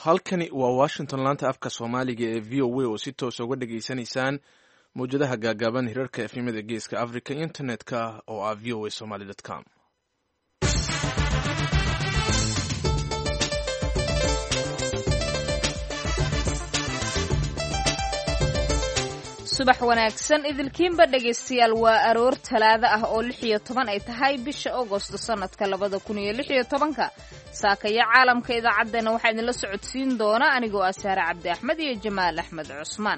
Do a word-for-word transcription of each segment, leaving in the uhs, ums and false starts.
halkani waa washington laanta afka soomaaliga ee v o a oo si toosa uga dhageysanaysaan mawjadaha gaagaaban hirarka efimada geeska africa internet-ka oo ah v o a somaly dot com. subax wanaagsan idilkiinba dhegaystayaal waa aroor talaado ah oo lix iyo toban ay tahay bisha Agosto sanadka labada kun iyo lix iyo tobanka. saakaya caalamka idaacadeena waxaa idinla socodsiin doona anigoo ah Saare Cabdi Axmed iyo Jamaal Axmed Cusmaan.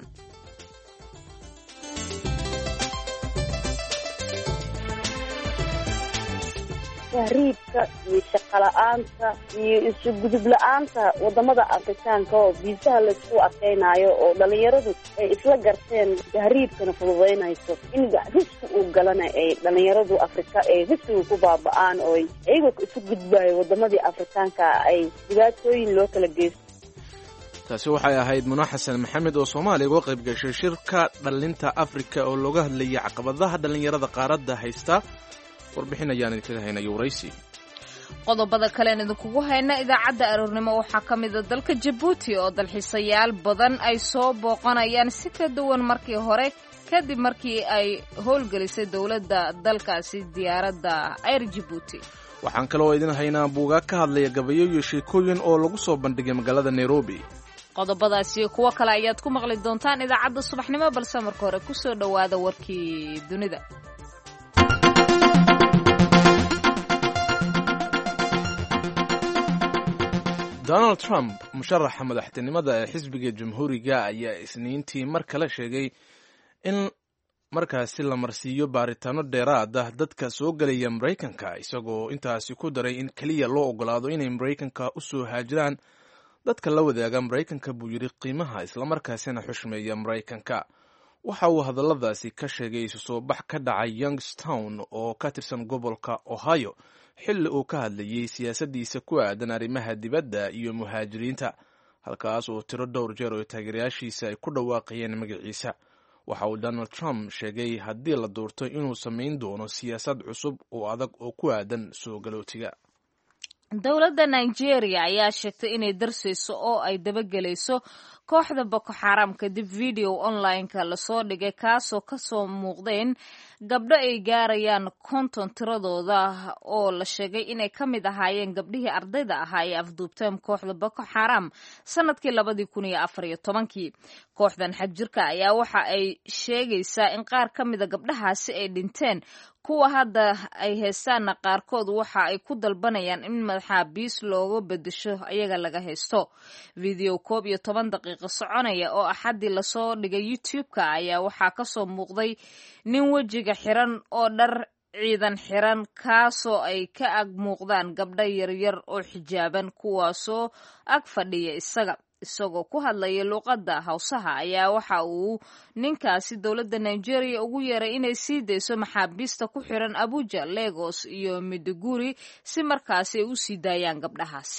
tahriibka iyo shaqo la'aanta iyo isu gudub la'aanta wadamada Afrikaanka oo viisaha la isku adkeynayo oo dhalinyaradu ay isla garteen tahriibkana fududeynayso in riski uu galana ay dhalinyaradu Afrika ay riskiga ku baaba'aan oo iyaga isu gudbayo wadamadii Afrikaanka ay dhibaatooyin loo kala geysto. taasi waxay ahayd Muna Xasan Maxamed oo Soomaaliya uga qayb gashay shirka dhalinta Afrika oo looga hadlayay caqabadaha dhalinyarada qaaradda haysta. warbixin ayaan idinkaga haynay waraysi. qodobada kale ee idinkugu hayna idaacadda aroornimo waxaa ka mid ah dalka Djibouti oo dalxiisayaal badan ay soo booqanayaan si ka duwan markii hore kadib markii ay howlgelisay dowladda dalkaasi diyaaradda Air Djibouti. waxaan kaloo idin haynaa buugaag ka hadlaya gabayo iyo sheekooyin oo lagu soo bandhigay magaalada Nairobi. qodobadaas iyo kuwo kale ayaad ku maqli doontaan idaacadda subaxnimo balse marka hore ku soo dhawaada warkii dunida. Donald Trump musharaxa madaxtinimada ee xisbiga jamhuuriga ayaa isniintii mar kale sheegay in markaasi la marsiiyo baaritaano dheeraad ah dadka soo gelaya Mareykanka isagoo intaasi ku daray in kaliya loo ogolaado inay Mareykanka u soo haajiraan dadka la wadaaga Mareykanka buu yiri qiimaha isla markaasina xushmeeya Mareykanka. waxa uu hadalladaasi ka sheegay isu soo bax ka dhacay Youngstown oo ka tirsan gobolka Ohio xilli uu ka hadlayay siyaasadiisa ku aadan arrimaha dibadda iyo muhaajiriinta halkaas oo tiro dhowr jeer oo taageerayaashiisa ay ku dhawaaqayeen magaciisa. waxa uu Donald Trump sheegay haddii la doorto inuu samayn doono siyaasad cusub oo adag oo ku aadan soo galootiga. dowladda Nigeria ayaa sheegtay inay darsayso oo ay dabagelayso kooxda Boko Haram kadib video online-ka la soo dhigay kaasoo ka soo muuqdeen gabdho ay gaarayaan konton tiradooda oo la sheegay inay ka mid ahaayeen gabdhihii ardayda ahaa ee afduubteen kooxda Boko Haram sanadkii labadii kun iyo afar iyo tobankii. kooxdan xagjirka ayaa waxa ay sheegaysaa in qaar ka mida gabdhahaasi ay dhinteen kuwa hadda ay heestaanna qaarkood waxa ay ku dalbanayaan in maxaabiis looga bedesho ayaga laga haysto. video koob iyo toban daqiiqo soconaya oo axadii lasoo dhigay YouTube-ka ayaa waxaa ka soo muuqday nin wejiga xiran oo dhar ciidan xiran kaasoo ay ka ag muuqdaan gabdho yaryar oo xijaaban kuwaasoo ag fadhiya isaga isagoo ku hadlaya luuqadda Hawsaha ayaa waxa uu ninkaasi dowladda Nigeria ugu yeeray inay sii dayso maxaabiista ku xiran Abuja, Lagos iyo Maiduguri si markaasi ay u sii daayaan gabdhahaasi.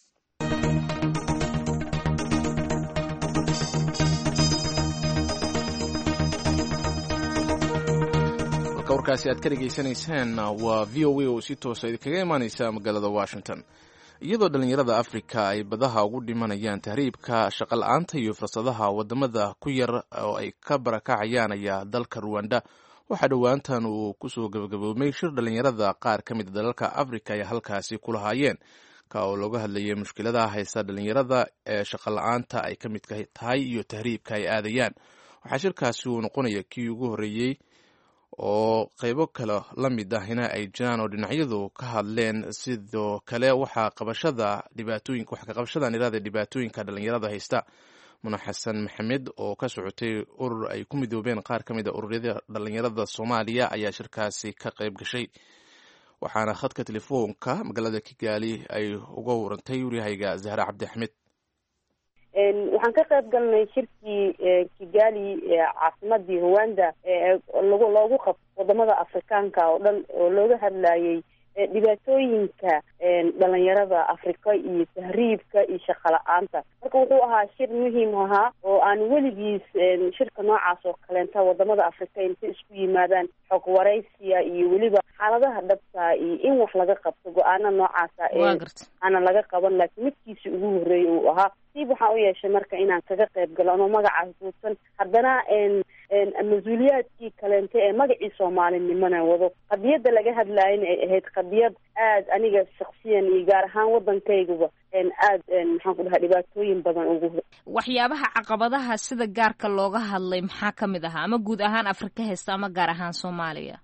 warkaasi aad ka dhageysanaysaan waa V O A oo si toosa idinkaga imaanaysa magaalada Washington. iyadoo dhalinyarada Afrika ay badaha ugu dhimanayaan tahriibka, shaqo la'aanta iyo fursadaha wadamada ku yar oo ay ka barakacayaan ayaa dalka Rwanda waxaa dhowaantan uu kusoo gabagaboomay shir dhalinyarada qaar ka mid dalalka Afrika ay halkaasi ku lahaayeen ka oo looga hadlayay mushkiladaha haysta dhalinyarada ee shaqo la'aanta ay ka mid tahay iyo tahriibka ay aadayaan. waxaa shirkaasi uu noqonaya kii ugu horeeyey oo qaybo kale la mid ahina ay jiraan oo dhinacyadu ka hadleen. sidoo kale waxaa qabashada dhibaatooyinka wax ka qabashada nirada dhibaatooyinka dhalinyarada haysta. Muna Xasan Maxamed oo ka socotay urur ay ku midoobeen qaar ka mid ah ururada dhalinyarada Soomaaliya ayaa shirkaasi ka qayb gashay. waxaana khadka telefoonka magaalada Kigali ay uga warantay wariyahayga Zahra Cabdi Axmed. waxaan ka qayb galnay shirkii Kigali caasimadii Rwanda lagu loogu qabto wadamada Afrikaanka oo dhan oo looga hadlayay dhibaatooyinka dhalinyarada Afrika iyo tahriibka iyo shaqo la'aanta. marka wuxuu ahaa shir muhiim ahaa oo aan weligiis shirka noocaas oo kaleenta wadamada Afrika inta isku yimaadaan xog waraysiya iyo weliba xaaladaha dhabta iyo in wax laga qabto go'aano noocaas ah ee aan laga qaban laakiin midkiisa ugu horeeyay uu ahaa nasiib waxaan u yeeshay marka inaan kaga qayb galo anoo magacaas guudsan haddana mas-uuliyaadkii kaleente ee magacii soomaalinimona wado qadiyadda laga hadlaayana ay ahayd qadiyad aad aniga shaksiyan iyo gaar ahaan waddankayguba aad maxaan ku dhahaa dhibaatooyin badan ugu waxyaabaha caqabadaha sida gaarka looga hadlay maxaa ka mid ahaa ama guud ahaan Afrika heesta ama gaar ahaan Soomaaliya?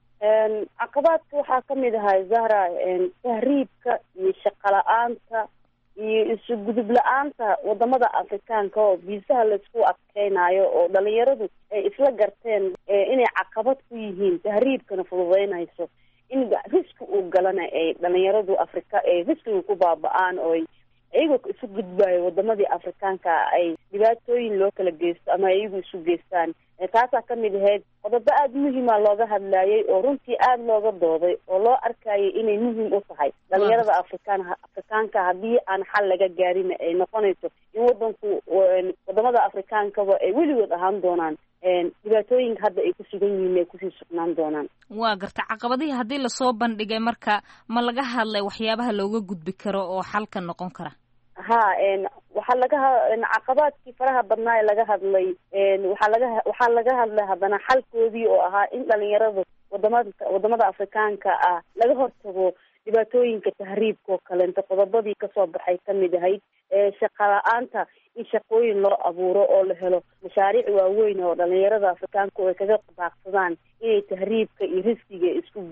caqabaadka waxaa ka mid ahaa Zahra tahriibka iyo shaqo la-aanta iyo isu gudub la-aanta wadamada Afrikaanka oo viisaha laisku adkeynayo oo dhalinyaradu ay isla garteen inay caqabad ku yihiin tahriibkana fududeynayso in riski uu galana ay dhalinyaradu Afrika ay riskiga ku baaba'aan oo iyagoo isu gudbayo wadamadii Afrikaanka ay dhibaatooyin loo kala geysto ama iyagu isu geystaan taasaa ka mid ahayd qodobo aada muhiima looga hadlayay oo runtii aada looga dooday oo loo arkayay inay muhiim u tahay dhalinyarada afrikaan afrikaanka haddii aan xal laga gaarin ay noqonayso in wadanku wadamada Afrikaankaba ay weligood ahaan doonaan dhibaatooyinka hadda ay ku sugan yihiin ay kusii sugnaan doonaan. waa garta caqabadihii haddii lasoo bandhigay marka ma laga hadlay waxyaabaha looga gudbi karo oo xalka noqon kara? ha waxaa laga caqabaadkii faraha badnaa ee laga hadlay waxaa laga waxaa laga hadlay haddana xalkoodii oo ahaa in dhalinyaradu wadamada wadamada Afrikaanka ah laga hortago dhibaatooyinka tahriibka oo kaleenta qodobadii kasoo baxay ka mid ahayd shaqo la-aanta in shaqooyin loo abuuro oo la helo mashaariic waaweyn oo dhalinyarada Afrikaanka ay kaga baaqsadaan inay tahriibka iyo riskiga isku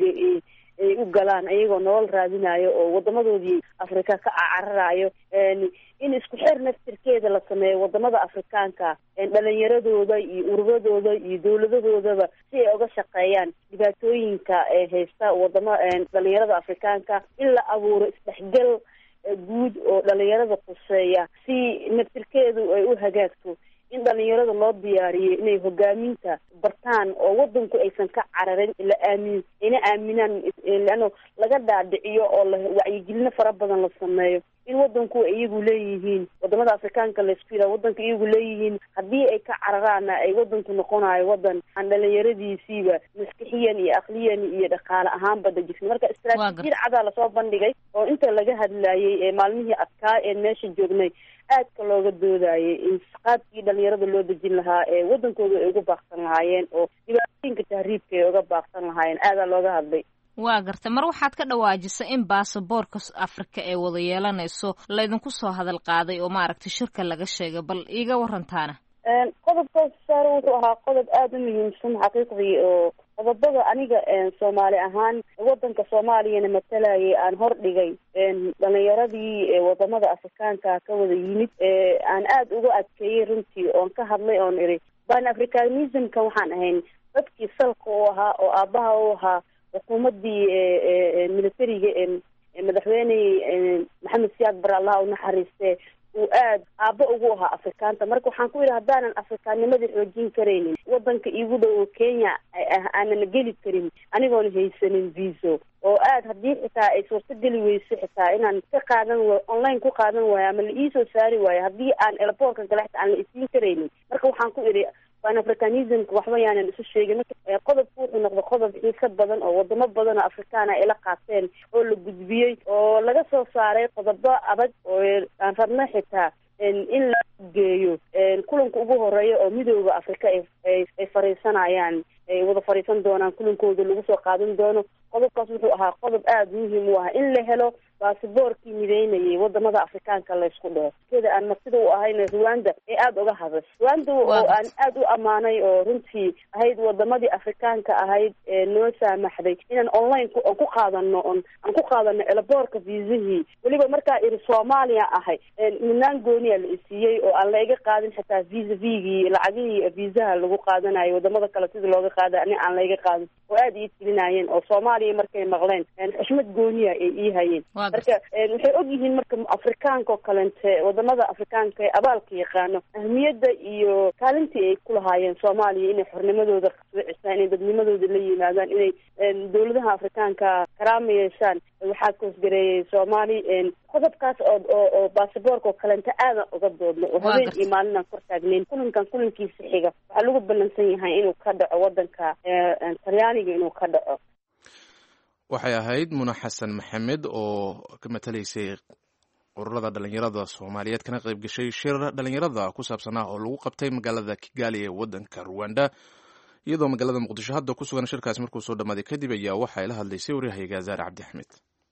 ay u galaan ayagoo nolol raadinayo oo wadamadoodii Afrika ka cararayo in isku xir naftirkeeda la sameeyo wadamada Afrikaanka dhalinyaradooda iyo ururadooda iyo dawladadoodaba si ay uga shaqeeyaan dhibaatooyinka ee haysta wadama dhalinyarada Afrikaanka in la abuuro isdhexgal guud oo dhalinyarada quseeya si naftirkeedu ay u hagaagto in dhalinyarada loo diyaariyo inay hogaaminta bartaan oo wadanku aysan ka cararin ila aamin ina aaminaan lano laga dhaadhiciyo oo la wacyigelin fara badan la sameeyo in wadanku iyagu leeyihiin wadamada Afrikaanka la isku yiraahdo wadanka iyagu leeyihiin haddii ay ka cararaan ay wadanku noqonayo wadan aan dhalinyaradiisiiba maskaxiyan iyo aqliyan iyo dhaqaale ahaanba dejisay marka istiraatiijiyad cad la soo bandhigay oo inta laga hadlayay ee maalmihii adkaa ee meesha joognay aadka looga doodayay in qaabkii dhalinyarada loo dejin lahaa ee wadankooda ay uga baaqsan lahaayeen oo dhibaatooyinka tahriibka ay uga baaqsan lahaayeen aadaa looga hadlay. waa garta mar waxaad ka dhawaajisa in baasaboorka Afrika ee wada yeelanayso laydinku soo hadal qaaday oo maaragtay shirka laga sheegay bal iiga warantaana? qodobkaas saaro wuxuu ahaa qodob aada u muhiimsan xaqiiqdii oo qodobada aniga Soomaali ahaan wadanka Soomaaliyana matalayay aan hor dhigay dhalinyaradii wadamada Afrikaanka ka wada yimid aan aada uga adkeeyay runtii oon ka hadlay oon iri Pan Africanism-ka waxaan ahayn dadkii salka u ahaa oo aabaha u ahaa xukuumadii militariga madaxweyne Maxamed Siyaad Barre Allah u naxariiste uu aad aaba ugu ahaa Afrikaanta marka waxaan ku yidhi haddaanan Afrikaanimadii xoojin karaynin wadanka iigu dhow oo Kenya aanan geli karin anigoon haysanin viiso oo aad haddii xitaa ay suurtageli weyso xitaa inaan ka qaadan waayo online ku qaadan waayo ama la iisoo saari waayo haddii aan airportka galaxta aan la isiin karaynin marka waxaan ku idhi Pan Africanism-ka waxba yaanan isu sheegin marka qodobku wuxuu noqday qodob xiisa badan oo wadamo badan oo Afrikaan ay la qaateen oo la gudbiyey oo laga soo saaray qodobo adag oo aan rabno xitaa in la geeyo kulanka ugu horeeya oo midowda Afrika ay ay fariisanayaan ay wada fariisan doonaan kulankooda lagu soo qaadan doono qodobkaas wuxuu ahaa qodob aada muhiim u ah in la helo baasaboorkii mideynayay wadamada Afrikaanka la isku dhaho sida aan sida u ahayna Rwanda ee aada uga hadashay Rwanda oo aan aada u amaanay oo runtii ahayd wadamadii Afrikaanka ahayd ee noo saamaxday inaan online ku ku qaadano on aan ku qaadano elaboorka viisahii weliba markaa iri Soomaaliya ahay midnaan gooniya la isiiyey oo aan la iga qaadin xitaa viisa viigii lacagihii viisaha lagu qaadanayo wadamada kale sida looga qaada ani aan la iga qaadin oo aada ii tilinayeen oo Soomaaliya markay maqleen xushmad gooniya ay ii hayeen marka waxay og yihiin marka Afrikaanka oo kalente wadamada Afrikaanka ee abaalka yaqaano ahmiyadda iyo kaalintii ay ku lahaayeen Soomaaliya inay xornimadooda qasbiciyaan inay dadnimadooda la yimaadaan inay dawladaha Afrikaanka karaama yeeshaan waxaa koosgareeyay Soomaali qodobkaas oo oo baasaboorka oo kalente aada uga doodno oo habeen iyo maalin aan kor taagnayn kulankan kulankiisa xiga waxaa lagu ballansan yahay inuu ka dhaco wadanka Talyaaniga inuu ka dhaco. waxay ahayd Muna Xasan Maxamed oo ka matalaysay ururada dhalinyarada Soomaaliyeed kana qayb gashay shir dhalinyarada ku saabsanaa oo lagu qabtay magaalada Kigali ee wadanka Rwanda iyadoo magaalada Muqdisho hadda ku sugan shirkaas markuu soo dhamaaday kadib ayaa waxa ay la hadlaysay wariyahayga Zaare Cabdi Axmed.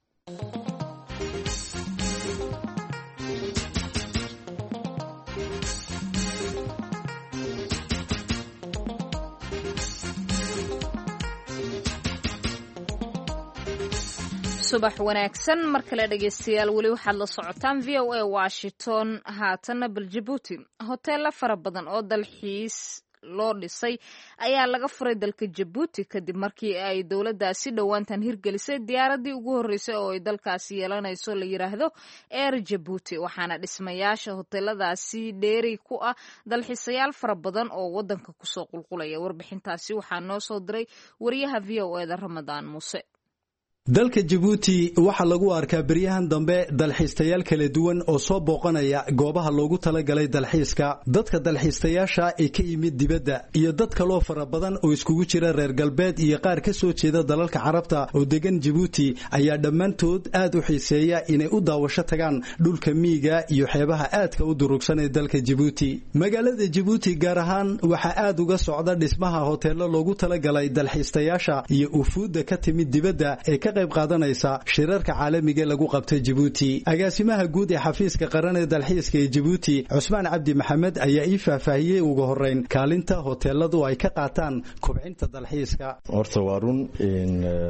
subax wanaagsan mar kale dhageystayaal weli waxaad la socotaan V O A Washington haatana bal Djibouti hoteelo fara badan oo dalxiis loo dhisay ayaa laga furay dalka Djibouti kadib markii ay dowladdaasi dhowaantan hirgelisay diyaaradii ugu horeysay oo ay dalkaasi yeelanayso la yiraahdo Air Djibouti waxaana dhismayaasha hoteeladaasi dheeri ku ah dalxiisayaal fara badan oo wadanka kusoo qulqulaya warbixintaasi waxaa noo soo diray wariyaha V O A da Ramadaan Muuse. dalka Djibouti waxa lagu arkaa bariyahan dambe dalxiistayaal kala duwan oo soo booqanaya goobaha loogu talagalay dalxiiska dadka dalxiistayaasha ee ka yimid dibadda iyo dad kale fara badan oo iskugu jira reer galbeed iyo qaar ka soo jeeda dalalka Carabta oo degan Djibouti ayaa dhammaantood aad u xiiseeya inay u daawasho tagaan dhulka miyiga iyo xeebaha aadka u durugsan ee dalka Djibouti magaalada Djibouti gaar ahaan waxa aad uga socda dhismaha hoteelo loogu talagalay dalxiistayaasha iyo ufuudda ka timid dibadda ee ka qayb qaadanaysa shirarka caalamiga lagu qabtay Djibouti agaasimaha guud ee xafiiska qaran ee dalxiiska ee Djibouti Cusmaan Cabdi Maxamed ayaa ii faahfaahiyay ugu horeyn kaalinta hoteeladu ay ka qaataan kobcinta dalxiiska horta waa run in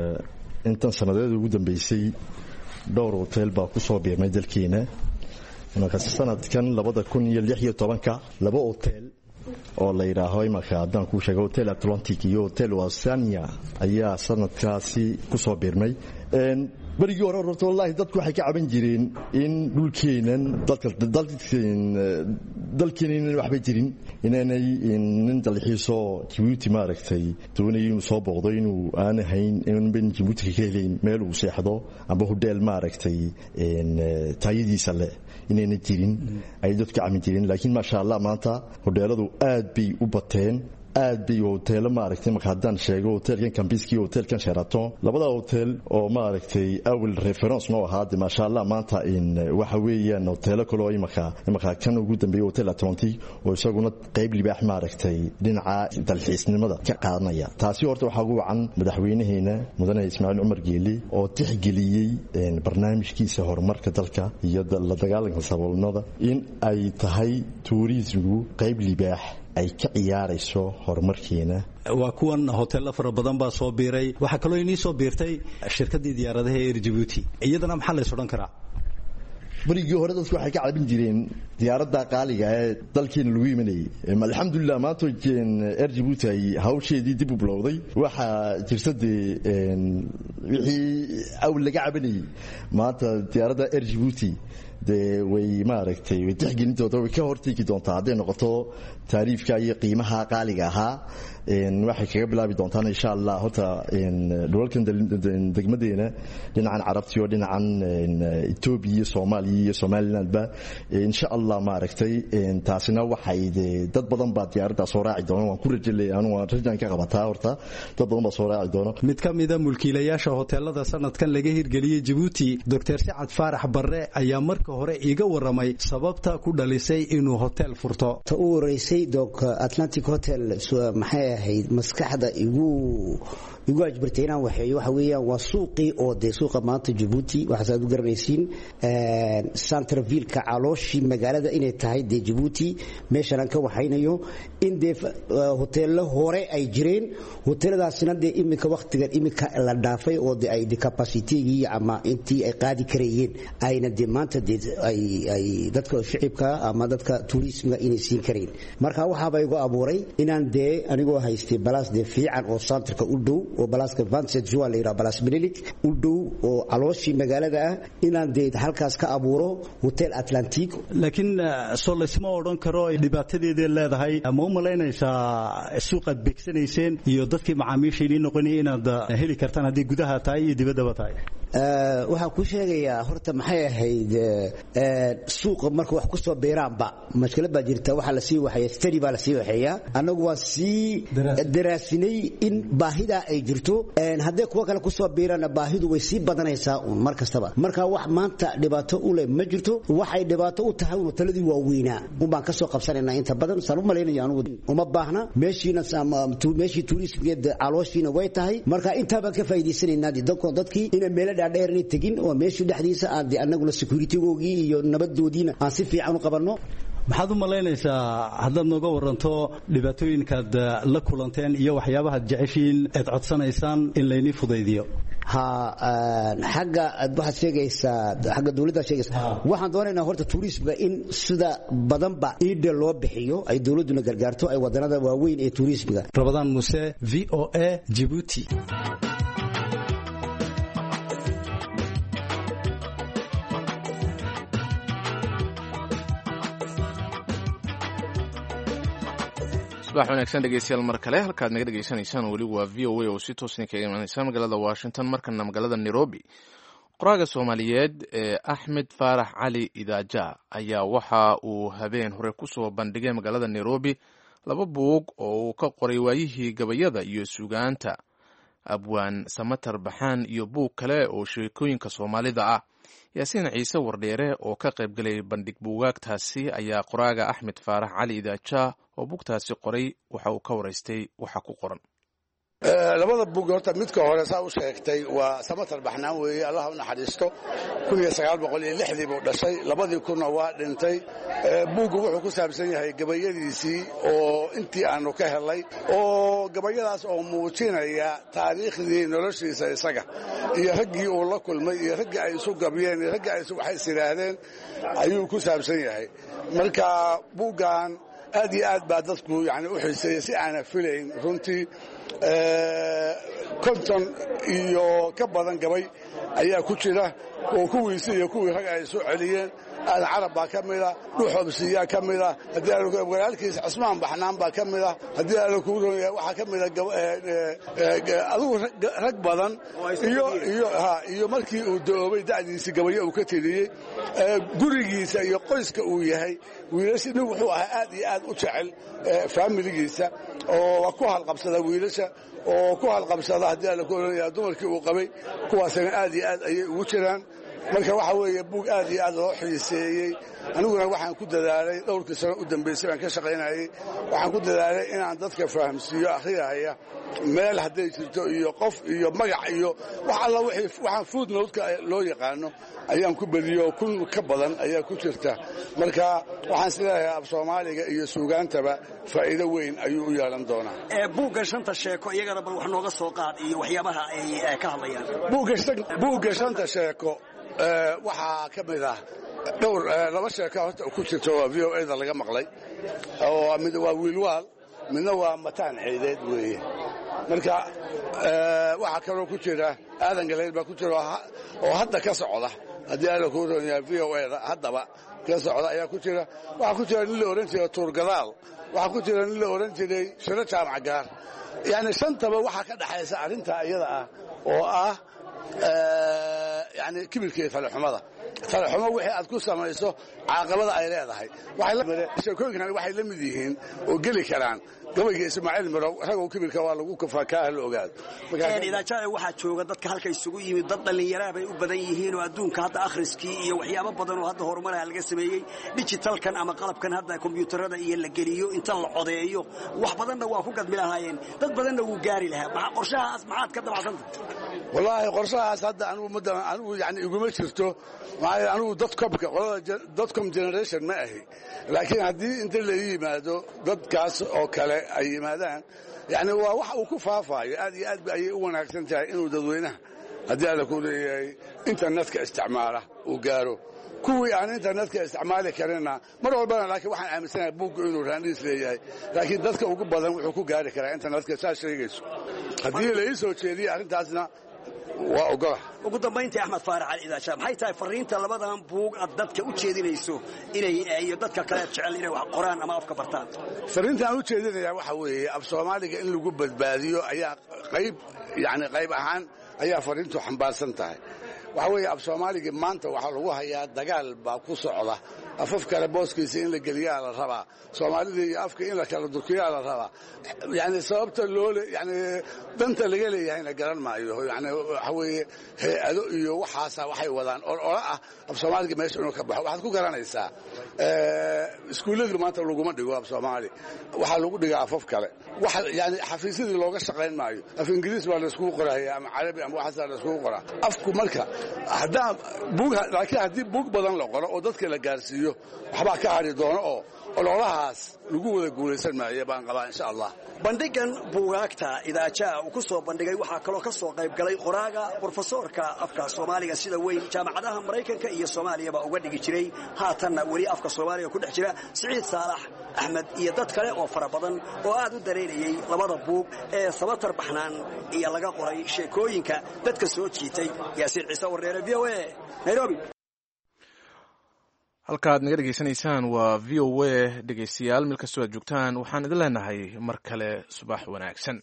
intan sanadeed ugu dambeysay dhowr hotel baa ku soo biirmay dalkeena marka sanadkan labada kun iyo lix iyo tobanka laba hotel oo la yiraahdo imaka haddaan ku sheego Hotel Atlantic iyo Hotel Oceania ayaa sanadkaasi ku soo biirmay een barigi hore horta wallahi dadku waxay ka caban jireen in dhulkeenan dadka dalkeen dalkeenan waxba jirin inanay in dalxiiso Djibouti maaragtay doonayay inuu soo booqdo inuu aan ahayn in ben Djibouti ka helin meel uu seexdo amba hotel maaragtay in taayadiisa le inayna jirin ay dadku caban jireen laakiin ma sha Allah maanta hoteeladu aad bay u bateen aad bay hoteelo maaragtay marka haddaan sheego hotelkan Campiski hotelkan Sheraton labada hotel oo maaragtay awal reference noo ahaa ma sha Allah maanta in waxa weeyaan hoteelo kale oo imaka imaka kan ugu dambeeyay Hotel Atlantic oo isaguna qayb libaax maaragtay dhinaca dalxiisnimada ka qaadanaya taasi horta waxa ugu wacan madaxweynaheena mudane Ismaaciil Umar Geeli oo tixgeliyay barnaamijkiisa horumarka dalka iyo la dagaalanka saboolnimada in ay tahay tourismku qayb libaax ay ka ciyaarayso horumarkeena waa kuwan hoteelo fara badan baa soo biiray waxa kale oo inii soo biirtay shirkadii diyaaradaha Air Djibouti iyadana maxaa la soo dhan karaa barigii hore dadku waxay ka caabin jireen diyaaradda qaaliga ee dalkeena lagu yimaanay alxamdulillah maanta jeen Air Djibouti ay hawsheedii dib u bilowday waxa jirsadii wixii aw laga cabanay maanta diyaaradda Air Djibouti de way maaragtay way tixgelintooda way ka hortagi doontaa haday noqoto taariifka iyo qiimaha qaaliga ahaa een waxay kaga bilaabi doontaan insha Allah horta een dowladkan degmadeena dhinacan Carabta iyo dhinacan Ethiopia Soomaaliya iyo Somaliland ba insha Allah maaragtay een taasina waxay dad badan baa diyaaradda soo raaci doonaan waan ku rajalay anu waan rajan ka qabataa horta dad badan baa soo raaci doona mid ka mid ah mulkiilayaasha hoteelada sanadkan laga hirgeliyay Djibouti Doctor Saad Farax Barre ayaa marka hore iga waramay sababta ku dhalisay inuu hotel furto ta u horeysay doc Atlantic Hotel maxay ahayd maskaxda igu igu ajbartayna waxay waxa weeyaan waa suuqii oo de suuqa maanta Djibouti waxa aad u garanaysiin ee Centreville ka calooshi magaalada inay tahay de Djibouti meeshan ka waxaynayo in de hoteelo hore ay jireen hoteeladaasina de imika waqtigan imika la dhaafay oo de ay de capacity ama intii ay qaadi karayeen ayna de maanta de ay ay dadka shicibka ama dadka tourismka inay siin kareen marka waxa bay ugu abuuray inaan de anigoo haystay balaas de fiican oo centerka u dhow oo balaaska Vantage Jewel ila balaas Benedict u dhow oo calooshi magaalada ah inaan de halkaas ka abuuro Hotel Atlantic laakiin soo leesma oran karo ay dhibaatadeeda leedahay ama u maleynaysaa suuqa beegsanayseen iyo dadkii macaamiisha inay noqonayeen inaad heli kartaan hadii gudaha tahay iyo dibadaba tahay waxaan ku sheegayaa horta maxay ahayd suuqa marka wax ku soo beeraanba mashkilad baa jirta waxa la sii waxay study baa la sii waxeeyaa anagu waa sii daraasinay in baahida ay jirto haddii kuwa kale ku soo beerana baahidu way sii badanaysaa un mar kastaba marka wax maanta dhibaato u leh ma jirto waxay dhibaato u tahay oo taladii waa weynaa un baan ka soo qabsanaynaa inta badan saan u maleynaya anigu uma baahna meeshiina meeshii tuuristigeeda calooshiina way tahay marka intaa baan ka faa'iidaysanaynaa dadkoo dadkii inay meelo dhaadheer inay tegin oo meeshii dhexdiisa aan anaguna securitygoogii iyo nabadoodiina aan si fiican u qabanno maxaad u malaynaysaa haddaad nooga waranto dhibaatooyinkaad la kulanteen iyo waxyaabahaad jeceshiin eed codsanaysaan in laynii fudaydiyo ha xagga waxaad sheegaysaa xagga dawladda sheegaysaa waxaan doonaynaa horta tuurisimka in sida badanba iidha loo bixiyo ay dawladduna gargaarto ay wadanada waaweyn ee tuurisimka Rabadaan Muse V O A Djibouti. subax wanaagsan dhegeystayaal mar kale halkaad naga dhegeysanaysaan weli waa v o a oo si toosna kaga imaanaysa magaalada Washington markana magaalada Nairobi qoraaga Soomaaliyeed ee Axmed Faarax Cali Idaaja ayaa waxa uu habeen hore ku soo bandhigay magaalada Nairobi laba buug oo uu ka qoray waayihii gabayada iyo suugaanta abwaan Samatar Baxaan iyo buug kale oo sheekooyinka Soomaalida ah Yaasiin Ciise Wardheere oo ka qayb galay bandhig buugaagtaasi ayaa qoraaga Axmed Faarax Cali Idaaja oo buugtaasi qoray waxa uu ka waraystay waxa ku qoran labada buug horta midka hore saa u sheegtay waa Samatar Baxnaan weeye Allah u naxariisto kun iyo sagaal boqol iyo lixdii buu dhashay labadii kunna waa dhintay buugu wuxuu ku saabsan yahay gabayadiisii oo intii aanu ka helay oo gabayadaas oo muujinaya taariikhdii noloshiisa isaga iyo raggii uu la kulmay iyo raggii ay isu gabyeen iyo raggii ay isu waxay isiraahdeen ayuu ku saabsan yahay marka buuggan aad iyo aad baa dadku yani u xiiseeyey si aana filayn runtii konton iyo ka badan gabay ayaa ku jira oo kuwiisi iyo kuwii rag ay soo celiyeen aadan carab baa ka mida dhuuxoobsiyaa ka mida haddii walaalkiis Cismaan Baxnaan baa ka mida haddii aala ku roonyahay waxaa ka mida adigu rag badan iyo iyo ha iyo markii uu doobay dacdiisii gabayo uu ka tiriyey gurigiisa iyo qoyska uu yahay wiilasha nin wuxuu ahaa aad iyo aad u jecel faamiligiisa oo ku halqabsada wiilasha oo ku halqabsada haddii aala ku roonyahay dumarkii uu qabay kuwaasna aad iyo aad ayay ugu jiraan marka waxa weeye buug aad iyo aad loo xiiseeyey aniguna waxaan ku dadaalay dhowrkii sano u dambeysay baan ka shaqaynayay waxaan ku dadaalay inaan dadka fahamsiiyo akhriyaya meel hadday jirto iyo qof iyo magac iyo wax alla waxaan footnote-ka loo yaqaano ayaan ku badiyo kun ka badan ayaa ku jirta marka waxaan isleeyahay af Soomaaliga iyo suugaantaba faa'iido weyn ayuu u yeelan doonaa ee buugga shanta sheeko iyagana bal wax nooga soo qaad iyo waxyaabaha ay ka hadlayaan buugga buugga shanta sheeko waxaa ka mid ah dhowr laba sheeko horta ku jirta oo V O A da laga maqlay oo mid waa wiilwaal midna waa mataan ciideed weeye marka waxaa kaloo ku jira aadan galeyl baa ku jira oo hadda ka socda haddii aala ku roonyahay V O A da haddaba ka socda ayaa ku jira waxaa ku jira nin la oran jiray Tuurgadaal waxaa ku jira nin la oran jiray Shiro Jaamac Gaar yani shantaba waxaa ka dhaxaysa arrinta iyada ah oo ah yani kibirkii talaxumada talaxumo wixii aad ku samayso caaqabada ay leedahay sheekooyinkan waxay la mid yihiin oo geli karaan gabayga Ismaaciil Mirow ragoo kibirka waa lagu kafaakaa la ogaado idaajada waxaa jooga dadka halka isugu yimid dad dhalinyaro bay u badan yihiin oo adduunka hadda akhriskii iyo waxyaabo badan oo hadda horumar laga sameeyay digitalkan ama qalabkan hadda kombiyuutarada iyo la geliyo inta la codeeyo wax badanna waa ku gadmi lahaayeen dad badanna wuu gaari lahaa maxaa qorshahaas maxaad ka dabacsantay wallahi qorshahaas hadda anigu muddo anigu yani iguma jirto maayo anigu dadkomka qolada dadkom generation ma ahi laakiin haddii inta la yimaado dadkaas oo kale ay yimaadaan yani waa wax uu ku faafayo aad iyo aad ayay u wanaagsan tahay inuu dadweynaha haddii aala ku leeyahay internetka isticmaala uu gaaro kuwii aan internetka isticmaali karinna mar walbana laakiin waxaan aaminsanahay buuggu inuu raandhiis leeyahay laakiin dadka ugu badan wuxuu ku gaari karaa internetka saa sheegayso haddii la ii soo jeediye arrintaasna waa ogola ugu dambayntii Axmed Faarax Cali Idaaja maxay tahay fariinta labadan buug aad dadka u jeedinayso inay iyo dadka kale jecel inay wax qoraan ama afka bartaan fariinta aan u jeedinayaa waxa weeye af Soomaaliga in lagu badbaadiyo ayaa qayb yani qayb ahaan ayaa fariintu xambaarsan tahay waxa weeye af soomaaligii maanta waxaa lagu hayaa dagaal baa ku socda afaf kale booskiisa in la geliyaa la rabaa soomaalida iyo afka in la kala durkiyaa la rabaa yani sababta loo yani danta laga leeyahayna garan maayo yani waxa weeye hay-ado iyo waxaasa waxay wadaan ola ah af soomaaliga meesha inuu ka baxo waxaad ku garanaysaa iskuulladii maanta laguma dhigo af soomaali waxaa lagu dhigaa afaf kale yani xafiisyadii looga shaqayn maayo af ingiriis baa la iskugu qoraya ama carabi ama waxaasaa la iskugu qoraa afku marka haddaan buug laakiin haddii buug badan la qoro oo dadka la gaarsiiyo waxbaa ka hadhi doono oo ololahaas lagu wada guulaysan maayo baan qabaa insha allah bandhigan buugaagta idaajaa uu ku soo bandhigay waxaa kaloo ka soo qayb galay qoraaga brofesoorka afka soomaaliga sida weyn jaamacadaha maraykanka iyo soomaaliyaba uga dhigi jiray haatanna weli afka soomaaliga ku dhex jira siciid saalax axmed iyo dad kale oo fara badan oo aad u dareynayay labada buug ee sabatar baxnaan iyo laga qoray sheekooyinka dadka soo jiitay yaasiin ciise warreere v o a nairobi halkaaad naga dhegaysanaysaan waa v o a dhegaystayaal meel kastoo aad joogtaan waxaan idin leenahay mar kale subax wanaagsan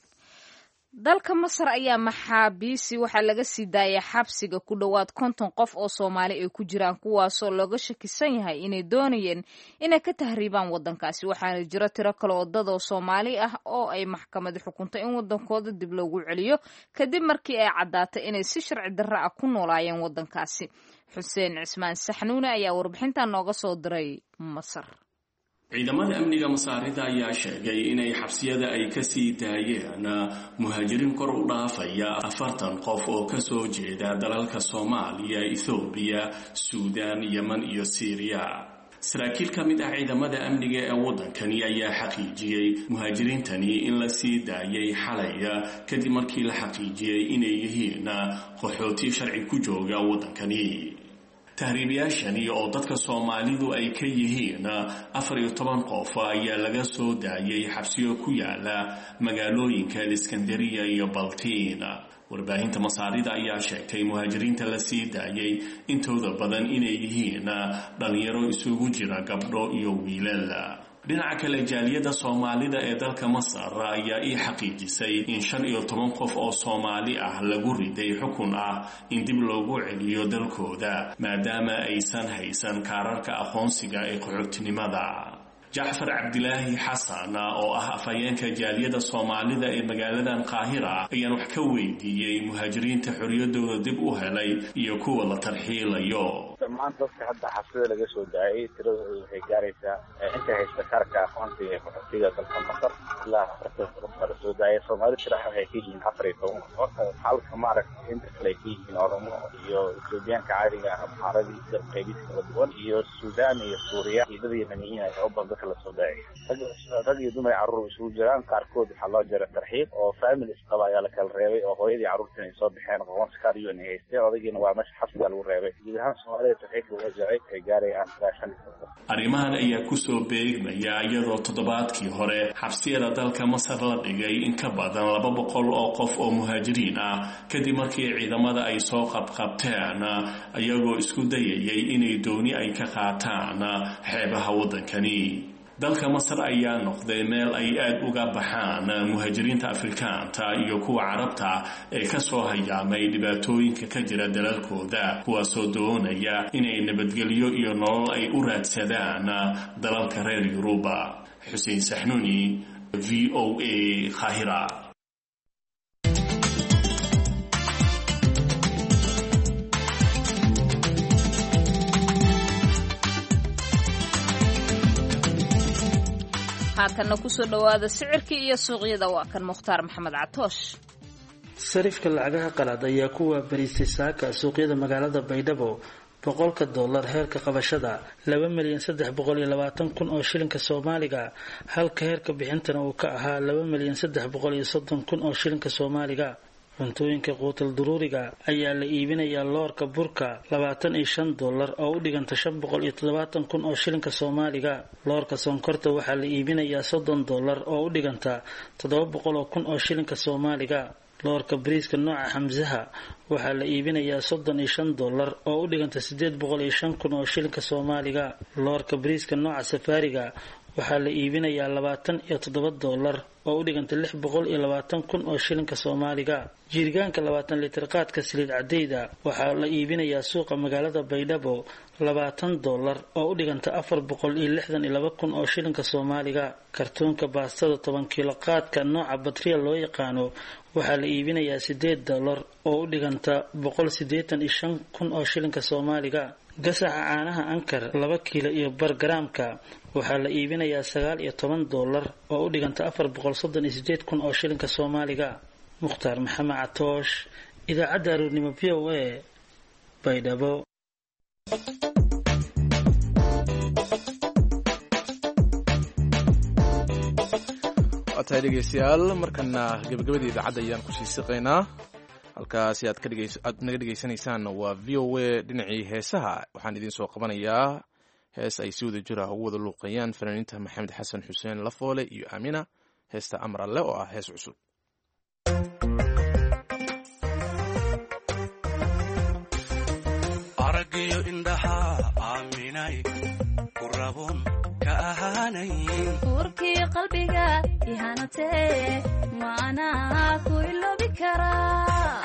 dalka masar ayaa maxaabiisi waxaa laga sii daayay xabsiga ku dhowaad konton qof oo soomaali ay ku jiraan kuwaasoo looga shakisan yahay inay doonayeen inay ka tahriibaan waddankaasi waxaana jiro tiro kale oo dad oo soomaali ah oo ay maxkamadi xukuntay in waddankooda dib loogu celiyo kadib markii ay caddaatay inay si sharci darro ah ku noolaayeen waddankaasi xuseen cismaan saxnuune ayaa warbixintan nooga soo diray masar ciidamada amniga masaarida ayaa sheegay inay xabsiyada ay ka sii daayeen muhaajiriin kor u dhaafaya afartan qof oo ka soo jeeda dalalka soomaaliya ethoobiya suudaan yeman iyo siiriya saraakiil ka mid ah ciidamada amniga ee waddankani ayaa xaqiijiyey muhaajiriintani in la sii daayay xalay kadib markii la xaqiijiyey inay yihiin qaxooti sharci ku jooga waddankani tahriibayaashani oo dadka soomaalidu ay ka yihiin afar iyo toban qof ayaa laga soo daayay xabsiyo ku yaala magaalooyinka iskandariya iyo baltiin warbaahinta masaarida ayaa sheegtay muhaajiriinta la sii daayay intooda badan inay yihiin dhalinyaro isugu jira gabdho iyo wiilal dhinaca kale jaaliyada soomaalida ee dalka masar ayaa ii xaqiijisay in shan iyo toban qof oo soomaali ah lagu riday xukun ah in dib loogu celiyo dalkooda maadaama aysan haysan kaararka aqoonsiga ee qaxootinimada jacfar cabdilaahi xasan oo ah afhayeenka jaaliyada soomaalida ee magaaladan qaahira ayaan wax ka weydiiyey muhaajiriinta xorriyadooda dib u helay iyo kuwa la tarxiilayo dhammaan dadka hadda xabsida laga soo daayay tiradooda waxay gaaraysaa inta haysta kaarka aqoonsiga ee qaxootiga dalka masar ilaa afartan qof la soo daayay soomaalida tiraha waxay ka yihiin afar iyo toban qof halka maaragtay inta kale ay ka yihiin oromo iyo etoobiyaanka caadiga ah muxaaradii qaybis kala duwan iyo suudaan iyo suuriya iyo dad yamaniyiin ay u badan la soo daayay rag iyo dumar carruur isugu jiraan qaarkood waxaa loo jaray tarxiib oo families qaba ayaa la kala reebay oo hooyadii carruurtiin ay soo baxeen aqoonsi kaar iyo inay haysteen odagiina waa meesha xabsiga lagu reebay guud ahaan soomaalida tarxiibka waa jaray ay gaarayaan sagaashan arrimahan ayaa kusoo beegmaya iyadoo toddobaadkii hore xabsiyada dalka masar la dhigay in ka badan laba boqol oo qof oo muhaajiriin ah kadib markii ciidamada ay soo qabqabteen iyagoo isku dayayay inay dooni ay ka qaataan xeebaha waddankani dalka masar ayaa noqday meel ay aad uga baxaan muhaajiriinta afrikaanta iyo kuwa carabta ee ka soo hayaamay dhibaatooyinka ka jira dalalkooda kuwaasoo doonaya inay nabadgelyo iyo nolol ay u raadsadaan dalalka reer yuruba xuseen saxnuuni v o a qaahira haatanna kusoo dhowaada sicirkii iyo suuqyada waa kan mukhtaar maxamed catoosh sarifka lacagaha qalaad ayaa ku waabariistay saaka suuqyada magaalada baydhabo boqolka dollar heerka qabashada laba milyan saddex boqol iyo labaatan kun oo shilinka soomaaliga halka heerka bixintana uu ka ahaa laba milyan saddex boqol iyo soddon kun oo shilinka soomaaliga cuntooyinka quutal duruuriga ayaa la iibinayaa loorka burka labaatan iyo shan dollar oo u dhiganta shan boqol iyo toddobaatan kun oo shilinka soomaaliga loorka sonkorta waxaa la iibinayaa soddon dollar oo u dhiganta toddoba boqol oo kun oo shilinka soomaaliga loorka bariiska nooca xamsaha waxaa la iibinayaa soddon iyo shan dollar oo u dhiganta siddeed boqol iyo shan kun oo shilinka soomaaliga loorka bariiska nooca safaariga waxaa la iibinayaa labaatan iyo toddoba dollar oo u dhiganta lix boqol iyo labaatan kun oo shilinka soomaaliga. jiirgaanka labaatan litir qaadka saliid cadayda waxaa la iibinayaa suuqa magaalada baydhabo labaatan dollar oo u dhiganta afar boqol iyo lixdan iyo laba kun oo shilinka soomaaliga. kartoonka baastada toban kiilo qaadka nooca batriya loo yaqaano waxaa la iibinayaa sideed dollar oo u dhiganta boqol siddeetan iyo shan kun oo shilinka soomaaliga. gasaca caanaha ankar laba kiilo iyo bar garaamka waxaa la iibinayaa sagaal iyo toban dollar oo u dhiganta afar boqol soddon iyo sideed kun oo shilinka soomaaliga. mukhtaar maxamed catoosh, idaacadda aroornimo v o a baydhabo. waatahay dhegeystayaal, markana gabagabadii idaacadda ayaan kusii siqaynaa. halkaasi aad aad naga dhegaysanaysaan waa v o a. dhinacii heesaha waxaan idiin soo qabanayaa hees ay si wada jir ah ugu wada luuqeeyaan fanaaniinta maxamed xasan xuseen lafoole iyo aamina, heesta amar alle oo ah hees cusub. aragiyo indhaha aaminay ku rabon ka ahaanayn urkii qalbiga ihanatee maanaa ku iloobi karaa.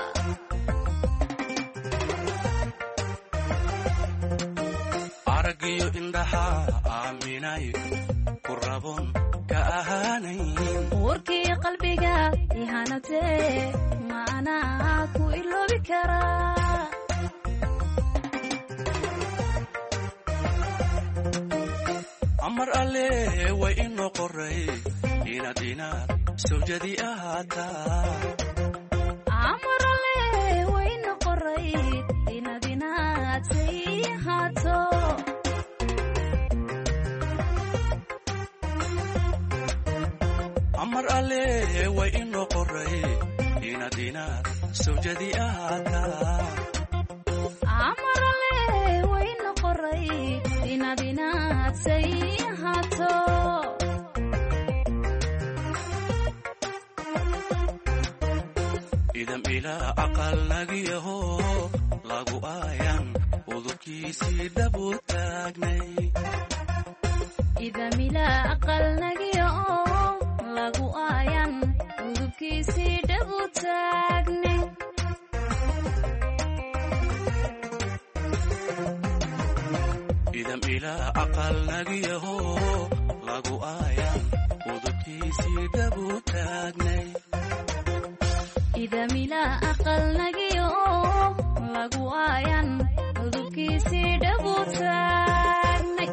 aragiyo indhaha aaminay ku rabon ka ahaanayn urkii qalbiga ihanatee maanaa ku iloobi karaa. amar alle way inoo qoray inaad inaad sawjadi ahaataa. amar alle way inoo qoray inaad inaad say ahaato. amar alle way inoo qoray inaad inaad sawjadi ahaataa. amar alle way inoo qoray inaad inaad say ahaato. idam ilaa aqal nagiyaho lagu aayan udubkiisii dhabu taagnay. idam ilaa aqal nagiyaho lagu aayan udubkiisii dhabu taagnay. idam ilaa aqal nagiyaho lagu aayan udubkiisii dhabu taagnay. idam ilaa aqal nagiyaho lagu aayan udubkiisii dhabu taagnay.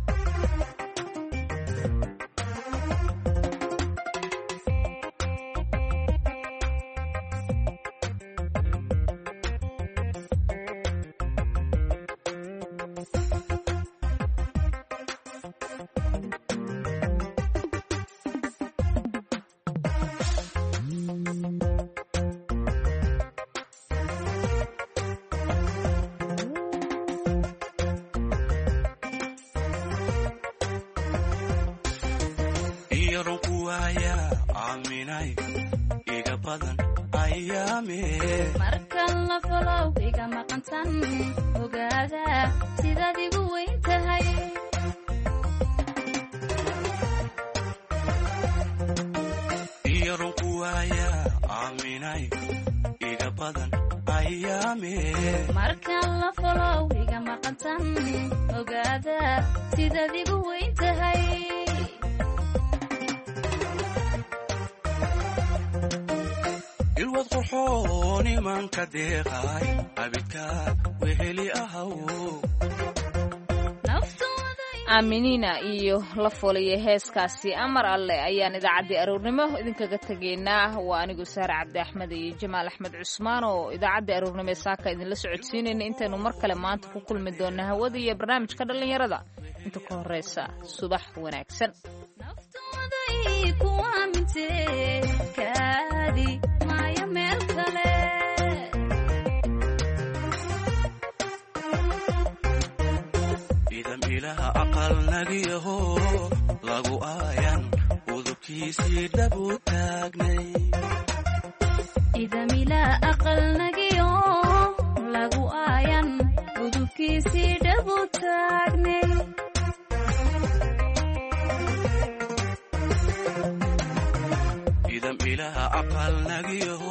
markan la folow iga maqantan ogaada sidaad igu weyn tahay. iyaronku waaya aaminay iga badan ayaame. markan la folow iga maqantan ogaada sidaad igu weyn tahay. ilwad qurxoon imanka deeqay abidka weheli ahaw. aaminina iyo la foolaya heeskaasi amar alle ayaan idaacaddii aroornimo idinkaga tegaynaa. waa anigu saare cabdi axmed iyo jamaal axmed cusmaan oo idaacaddii aroornimo ee saaka idinla socodsiinayna. intaynu mar kale maanta ku kulmi doona hawada iyo barnaamijka dhallinyarada. inta ka horeysa subax wanaagsan. idam ilaha aqal nagiyaho lagu aayan udubkiisii dhabu taagnay. idam ilaa aqal nagiyaho lagu aayan udubkiisii dhabu taagnay. wanaagiyo